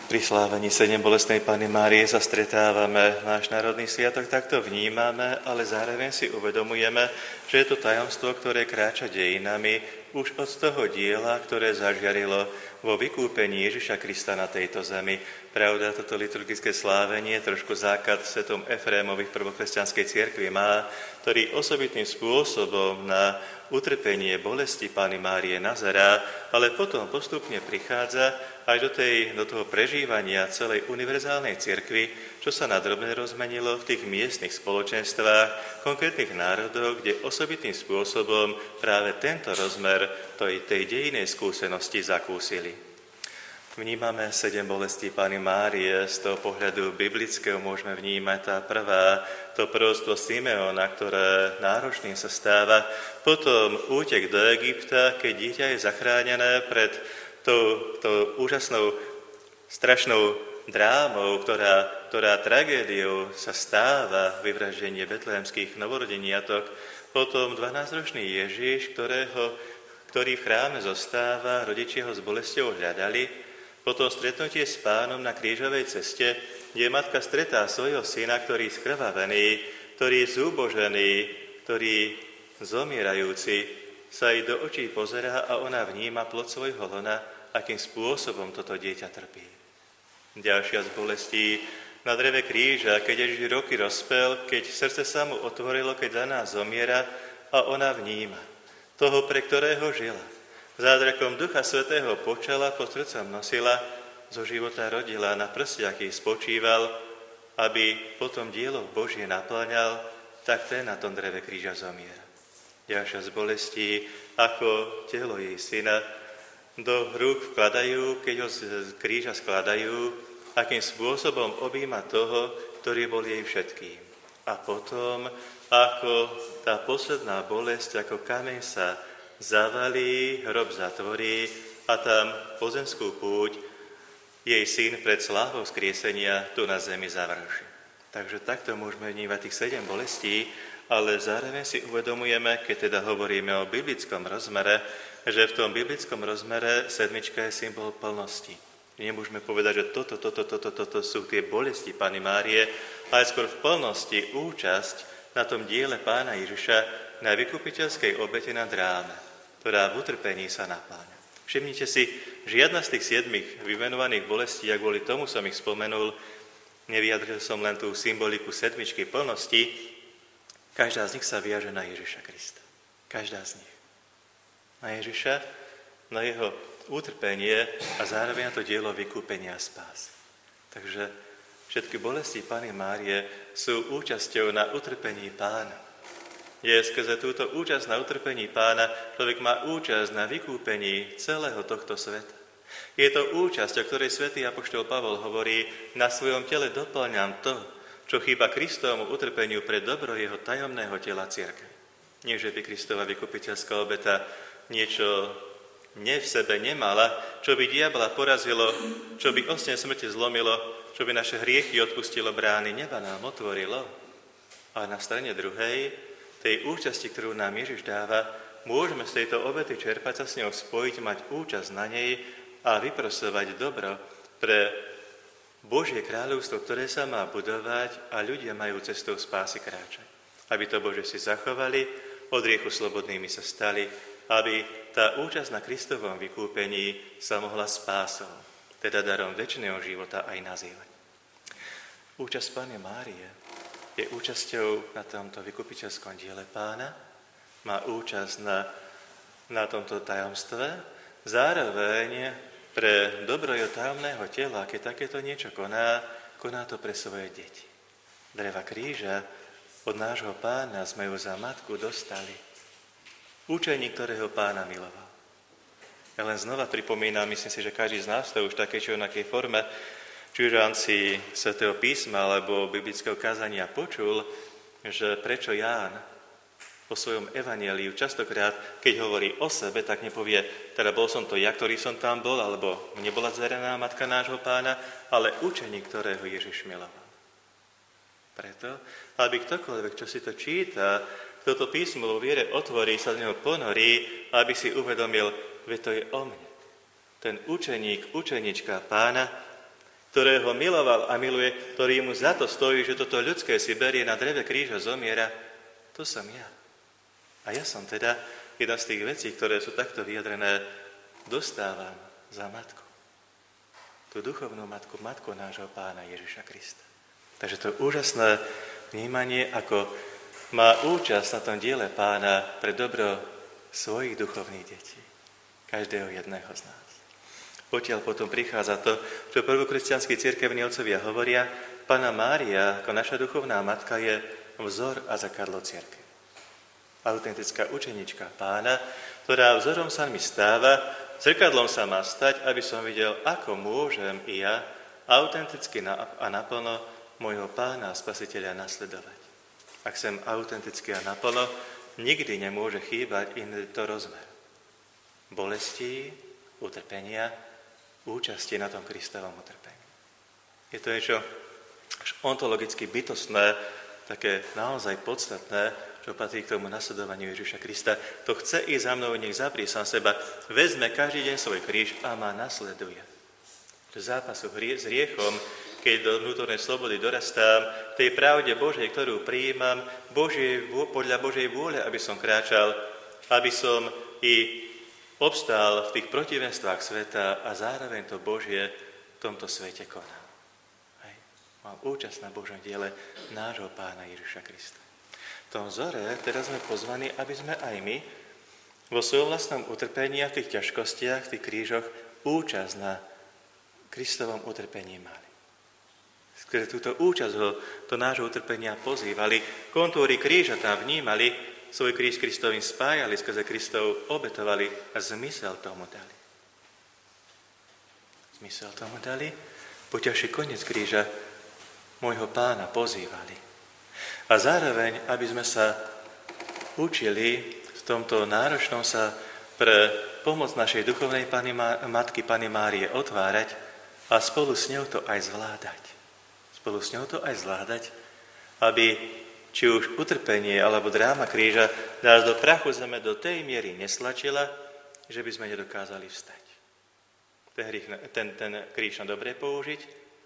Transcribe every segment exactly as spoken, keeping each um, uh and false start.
Pri slávení sedem bolestnej Panny Márie sa stretávame, náš národný sviatok takto vnímame, ale zároveň si uvedomujeme, že je to tajomstvo, ktoré kráča dejinami už od toho diela, ktoré zažiarilo vo vykúpení Ježiša Krista na tejto zemi. Pravda, toto liturgické slávenie trošku základ v svetom Efrémovi v prvokresťanskej cirkvi má, ktorý osobitným spôsobom na utrpenie bolesti Panny Márie nazerá, ale potom postupne prichádza až do, tej, do toho prežívania celej univerzálnej cirkvi, čo sa nadrobne rozmenilo v tých miestnych spoločenstvách, konkrétnych národov, kde osobitným spôsobom práve tento rozmer tej, tej dejinej skúsenosti zakúsili. Vnímame sedem bolestí Panny Márie, z toho pohľadu biblického môžeme vnímať tá prvá, to proroctvo Simeona, ktoré náročným sa stáva, potom útek do Egypta, keď dieťa je zachránené pred tou, tou úžasnou, strašnou drámou, ktorá, ktorá tragédiou sa stáva, vyvraždenie betlehemských novorodeniatok, potom dvanásťročný Ježiš, ktorého, ktorý v chráme zostáva, rodičia ho s bolesťou hľadali, potom stretnutie s Pánom na krížovej ceste, kde matka stretá svojho syna, ktorý je skrvavený, ktorý je zúbožený, ktorý zomierajúci sa jej do očí pozerá a ona vníma plod svojho lona, akým spôsobom toto dieťa trpí. Ďalšia z bolestí na dreve kríža, keď Ježiš roky rozpel, keď srdce sa mu otvorilo, keď za nás zomiera a ona vníma toho, pre ktorého žila. Zázrakom Ducha Svätého počala, pod srdcom nosila, zo života rodila, na prstiach jej spočíval, aby potom dielo Božie naplňal, tak ten na tom dreve kríža zomiera. Ďalšia z bolestí, ako telo jej syna do rúk vkladajú, keď ho z kríža skladajú, akým spôsobom objíma toho, ktorý bol jej všetkým. A potom, ako tá posledná bolesť, ako kameň sa zavalí, hrob zatvorí a tam pozemskú púť jej syn pred slávou skriesenia tu na zemi završí. Takže takto môžeme vnívať tých sedem bolestí, ale zároveň si uvedomujeme, keď teda hovoríme o biblickom rozmere, že v tom biblickom rozmere sedmička je symbol plnosti. Nemôžeme povedať, že toto, toto, toto, toto sú tie bolesti Panny Márie, ale skôr v plnosti účasť na tom diele Pána Ježiša na vykupiteľskej obete na dráme, ktorá v utrpení sa napláňa. Všimnite si, žiadna z tých siedmých vymenovaných bolestí, a kvôli tomu som ich spomenul, nevyjadril som len tú symboliku sedmičky plnosti, každá z nich sa viaže na Ježiša Krista. Každá z nich. Na Ježiša, na jeho utrpenie a zároveň na to dielo vykúpenia a spásy. Takže všetky bolesti Panny Márie sú účasťou na utrpení Pána. Je skrze túto účasť na utrpení Pána, človek má účasť na vykúpení celého tohto sveta. Je to účasť, o ktorej svätý apoštol Pavol hovorí, na svojom tele doplňam to, čo chýba Kristovmu utrpeniu pre dobro jeho tajomného tela cirkvi. Nie, že by Kristova vykupiteľská obeta niečo ne v sebe nemala, čo by diabla porazilo, čo by osteň smrti zlomilo, čo by naše hriechy odpustilo, brány neba nám otvorilo. A na strane druhej, tej účasti, ktorú nám Ježiš dáva, môžeme z tejto obety čerpať, sa s ňou spojiť, mať účasť na nej a vyprosovať dobro pre Božie kráľovstvo, ktoré sa má budovať a ľudia majú cestou spásy kráčať. Aby to Bože si zachovali, od hriechu slobodnými sa stali, aby tá účasť na Kristovom vykúpení sa mohla spásou, teda darom večného života aj nazývať. Účasť Panny Márie je účasťou na tomto vykupiteľskom diele Pána, má účasť na, na tomto tajomstve, zároveň pre dobro jeho tajomného tela, keď takéto niečo koná, koná to pre svoje deti. Dreva kríža od nášho Pána sme ju za matku dostali. Učeník, ktorého Pána miloval. Ja len znova pripomínam, myslím si, že každý z nás to už také či onakej forme, či už v rámci Svätého písma alebo biblického kázania počul, že prečo Ján po svojom evanjeliu častokrát, keď hovorí o sebe, tak nepovie, teda bol som to ja, ktorý som tam bol, alebo nebola zverená matka nášho Pána, ale učeník, ktorého Ježiš miloval. Preto, aby ktokoľvek, čo si to číta, toto písmo vo viere otvorí, sa z neho ponorí, aby si uvedomil, že to je o mne. Ten učeník, učenička Pána, ktorého miloval a miluje, ktorý mu za to stojí, že toto ľudské si berie na dreve kríža, zomiera, to som ja. A ja som teda jedna z tých vecí, ktoré sú takto vyjadrené, dostávam za matku. Tú duchovnú matku, matku nášho Pána Ježiša Krista. Takže to úžasné vnímanie, ako má účasť na tom diele Pána pre dobro svojich duchovných detí. Každého jedného z nás. Potiaľ potom prichádza to, čo prvokresťanskí cirkevní otcovia hovoria, Panna Mária, ako naša duchovná matka, je vzor a zakadlo cirkvi. Autentická učenička Pána, ktorá vzorom sa mi stáva, zrkadlom sa má stať, aby som videl, ako môžem i ja autenticky a naplno môjho Pána a Spasiteľa nasledovať. Ak som autenticky a naplno, nikdy nemôže chýbať iný to rozmer. Bolesti, utrpenia, účasti na tom Kristovom utrpení. Je to niečo až ontologicky bytostné, také naozaj podstatné, čo patrí k tomu nasledovaniu Ježiša Krista. To chce ísť za mnou, nech zaprie sám seba, vezme každý deň svoj kríž a ma nasleduje. Do zápasu s hriechom, keď do vnútornej slobody dorastám, tej pravde Božej, ktorú prijímam, Božie, podľa Božej vôle, aby som kráčal, aby som i obstál v tých protivenstvách sveta a zároveň to Božie v tomto svete konal. Hej. Mal účasť na Božom diele nášho Pána Ježiša Krista. V tom vzore teraz sme pozvaní, aby sme aj my vo svojom vlastnom utrpení a v tých ťažkostiach, v tých krížoch účasť na Kristovom utrpení mali. Skrze túto účasť ho do nášho utrpenia pozývali, kontúry kríža tam vnímali, svoj kríž Kristovým spájali, skrze Kristov obetovali a zmysel tomu dali. Zmysel tomu dali, poťažší koniec kríža môjho Pána pozývali. A zároveň, aby sme sa učili v tomto náročnom sa pre pomoc našej duchovnej Panny, matky Panny Márie otvárať a spolu s ňou to aj zvládať. Spolu s ňou to aj zvládať, aby či už utrpenie alebo dráma kríža nás do prachu zeme do tej miery neslačila, že by sme nedokázali vstať. Ten, hriech, ten, ten kríž na dobre použiť,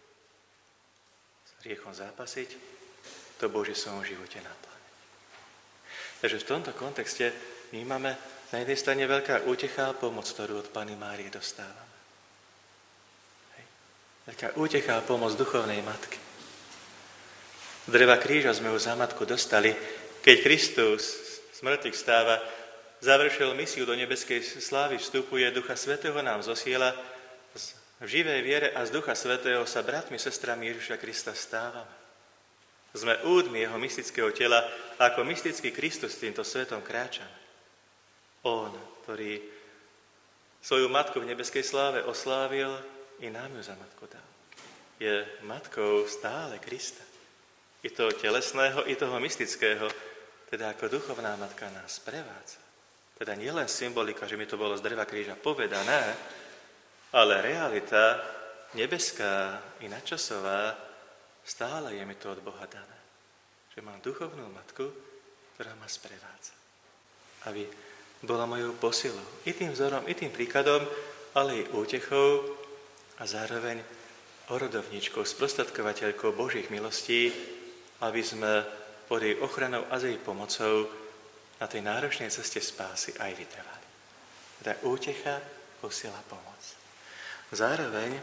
s hriechom zápasiť, to Božie v svojom živote naplniť. Takže v tomto kontexte vnímame na jednej strane veľká útecha a pomoc, ktorú od Panny Márie dostávame. Hej. Veľká útecha a pomoc duchovnej matky. Dreva kríža sme ho za matku dostali, keď Kristus z mŕtvych stáva, završil misiu do nebeskej slávy, vstupuje, Ducha Svätého nám zosiela, v živej viere a z Ducha Svätého sa bratmi, sestrami Ježiša Krista stávame. Sme údmi jeho mystického tela, ako mystický Kristus týmto svetom kráčame. On, ktorý svoju matku v nebeskej sláve oslávil, i nám ju za matku dal. Je matkou stále Krista. I toho telesného, i toho mystického, teda ako duchovná matka nás prevádza. Teda nielen symbolika, že mi to bolo z dreva kríža povedané, ale realita nebeská i nadčasová stále je mi to od Boha dané. Že mám duchovnú matku, ktorá ma sprevádza. Aby bola mojou posilou. I tým vzorom, i tým príkladom, ale i útechou a zároveň orodovničkou, sprostredkovateľkou Božích milostí, aby sme pod jej ochranou a jej pomocou na tej náročnej ceste spásy aj vytrvali. Teda útecha, posila, pomoc. Zároveň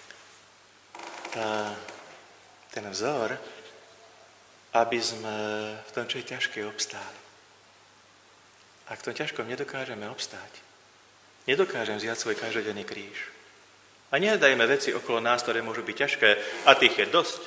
tá, ten vzor, aby sme v tom, čo je ťažké, obstáli. Ak v tom ťažkom nedokážeme obstáť, nedokážem vziať svoj každodenný kríž. A nedajme veci okolo nás, ktoré môžu byť ťažké, a tých je dosť.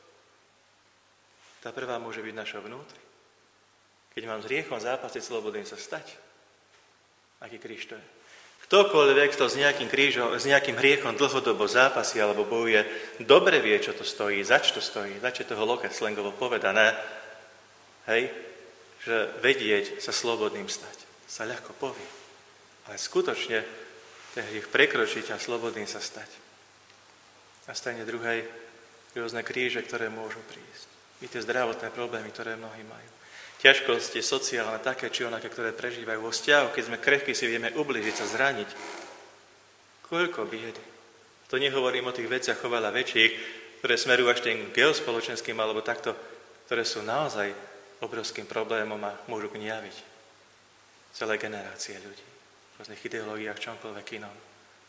Tá prvá môže byť naša vnútri. Keď mám s hriechom zápasiť, slobodný sa stať. Aký kríž to je? Ktokoľvek, kto s nejakým krížom, s nejakým hriechom dlhodobo zápasí alebo bojuje, dobre vie, čo to stojí, zač to stojí, zač je toho loket slangovo povedané, hej, že vedieť sa slobodným stať. Sa ľahko povie. Ale skutočne ten hriech prekročiť a slobodným sa stať. A stane druhej rôzne kríže, ktoré môžu prísť. I tie zdravotné problémy, ktoré mnohí majú. Ťažkosti sociálne, také či onaké, ktoré prežívajú vo vzťahu, keď sme krehkí, si vieme ubližiť, sa zraniť. Koľko biedy. To nehovorím o tých veciach oveľa väčších, ktoré smerujú až tým geospoločenským, alebo takto, ktoré sú naozaj obrovským problémom a môžu kniaviť celé generácie ľudí v rôznych ideológiách, čomkoľvek inom,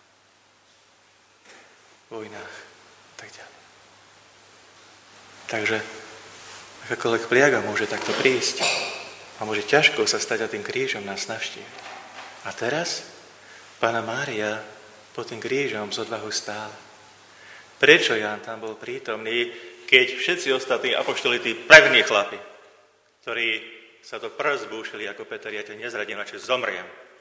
vojnách a tak ďalej. Takže akákoľvek pliaga môže takto prísť a môže ťažko sa stať a tým krížom nás navštíviť. A teraz Panna Mária pod tým krížom z odvahu stála. Prečo Ján tam bol prítomný, keď všetci ostatní apoštoli, tí pevní chlapi, ktorí sa to prv zbúšili, ako Peter, ja ťa nezradím, načo zomriem,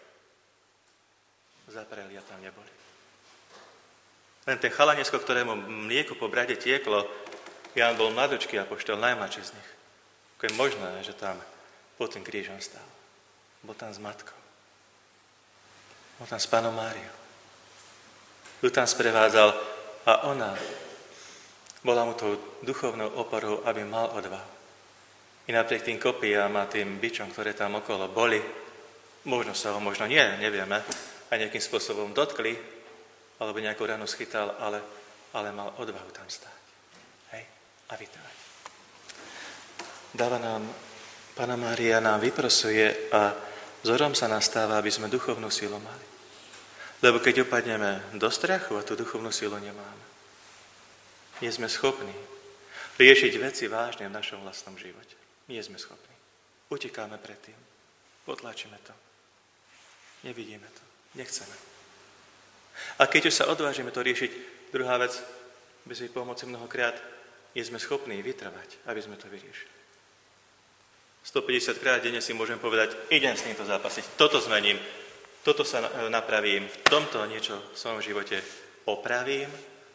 zapreli a tam neboli. Len ten chalanesko, ktorému mlieko po brade tieklo, Ján bol mladočký apoštol, najmladší z nich. Ako je možné, že tam pod tým krížom stál. Bol tam s matkou. Bol tam s Pannou Máriou. Ju tam sprevádzal a ona bola mu tou duchovnou oporou, aby mal odvahu. I napriek tým kopijám a tým bičom, ktoré tam okolo boli, možno sa ho, možno nie, nevieme, a nejakým spôsobom dotkli, alebo nejakú ranu schytal, ale, ale mal odvahu tam stáť. Hej? A vytrvať. Dáva nám, Panna Mária nám vyprosuje a vzorom sa nastáva, aby sme duchovnú silu mali. Lebo keď upadneme do strachu a tú duchovnú silu nemáme, nie sme schopní riešiť veci vážne v našom vlastnom živote. Nie sme schopní. Utekáme pred tým. Potlačíme to. Nevidíme to. Nechceme. A keď už sa odvážime to riešiť, druhá vec, bez jej pomoci mnohokrát, nie sme schopní vytrvať, aby sme to vyriešili. stopäťdesiat krát denne si môžem povedať, idem s týmto zápasiť, toto zmením, toto sa napravím, v tomto niečo v svojom živote opravím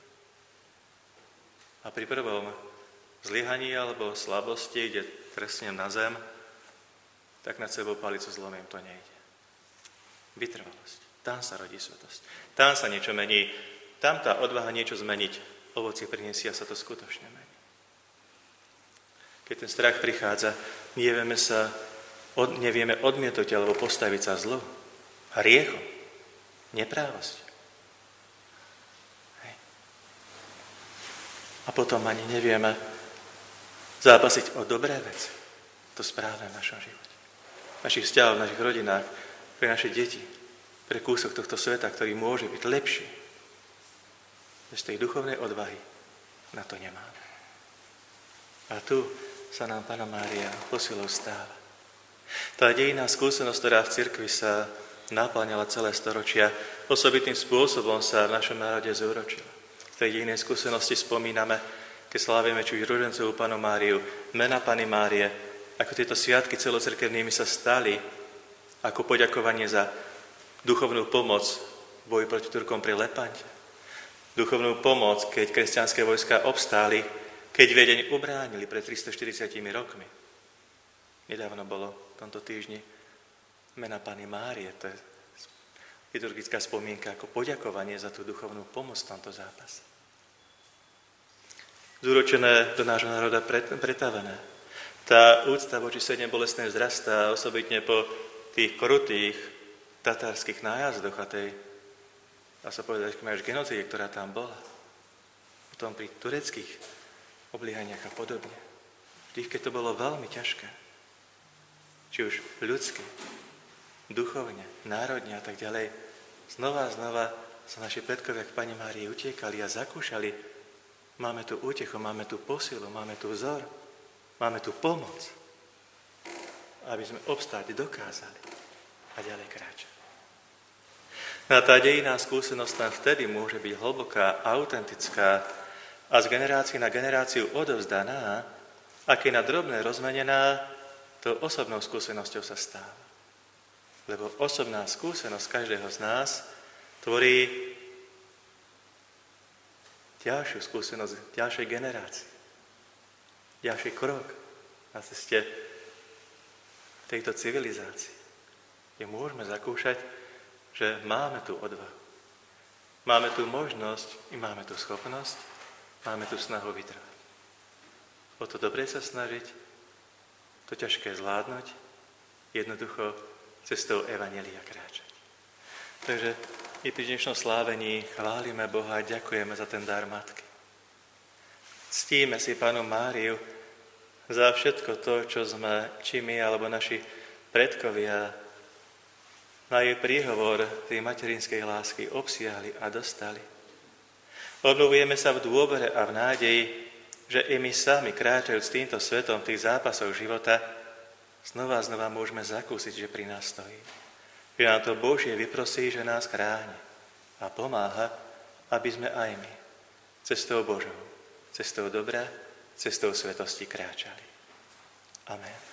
a pri prvom zlyhaní alebo slabosti, kde trestnem na zem, tak nad sebou palicu zlomím, to nejde. Vytrvalosť. Tam sa rodí svetosť. Tam sa niečo mení. Tam tá odvaha niečo zmeniť. Ovocie prinesie a sa to skutočne mení. Keď ten strach prichádza, nevieme sa, od, nevieme odmietnúť alebo postaviť sa zlu. Hriechom. Neprávosť. Hej. A potom ani nevieme zápasiť o dobré veci. To správne v našom živote. V našich vzťahoch, v našich rodinách, pre naše deti, pre kúsok tohto sveta, ktorý môže byť lepší. Bez tej duchovnej odvahy na to nemáme. A tu sa nám Panna Mária posilou stáva. Tá dejinná skúsenosť, ktorá v cirkvi sa napĺňala celé storočia, osobitným spôsobom sa v našom národe zúročila. V tej dejinej skúsenosti spomíname, keď slávime či už Ružencovú Pannu Máriu, mena Panny Márie, ako tieto sviatky celocirkevnými sa stali ako poďakovanie za duchovnú pomoc v boji proti Turkom pri Lepante. Duchovnú pomoc, keď kresťanské vojská obstáli, keď Viedeň ubránili pred tristoštyridsiatimi rokmi. Nedávno bolo v tomto týždni mena Panny Márie, to je liturgická spomienka ako poďakovanie za tú duchovnú pomoc v tomto zápase. Zúročené do nášho národa pretavené. Tá úcta voči sedem bolestnej vzrastá, osobitne po tých krutých tatárskych nájazdoch a tej, dá sa povedať, až genocíde, ktorá tam bola. Potom pri tureckých obliehaniach a podobne. Vždy, keď to bolo veľmi ťažké. Či už ľudsky, duchovne, národne a tak ďalej. Znova a znova sa naši predkovia k Panne Márii utiekali a zakúšali. Máme tu útechu, máme tu posilu, máme tu vzor, máme tu pomoc, aby sme obstáť dokázali a ďalej kráčať. No a tá dejinná skúsenosť tam vtedy môže byť hlboká, autentická a z generácie na generáciu odovzdaná, a keď na drobné rozmenená, to osobnou skúsenosťou sa stáva. Lebo osobná skúsenosť každého z nás tvorí ďalšiu skúsenosť ďalšej generácie. Ďalší krok na ceste tejto civilizácie, kde môžeme zakúšať, že máme tu odvahu. Máme tu možnosť i máme tu schopnosť, máme tu snahu vytrvať. O to dobre sa snažiť, to ťažké zvládnuť, jednoducho cestou evanjelia kráčať. Takže i pri dnešnom slávení chválime Boha a ďakujeme za ten dar matky. Ctíme si Pannu Máriu za všetko to, čo sme, či my alebo naši predkovia na jej príhovor tej materinskej lásky obsiahli a dostali. Obnovujeme sa v dôvere a v nádeji, že i my sami, kráčajúc týmto svetom tých zápasov života, znova a znova môžeme zakúsiť, že pri nás stojí. Že nám to Božie vyprosí, že nás chráni a pomáha, aby sme aj my cestou Božou, cestou dobra, cestou svetosti kráčali. Amen.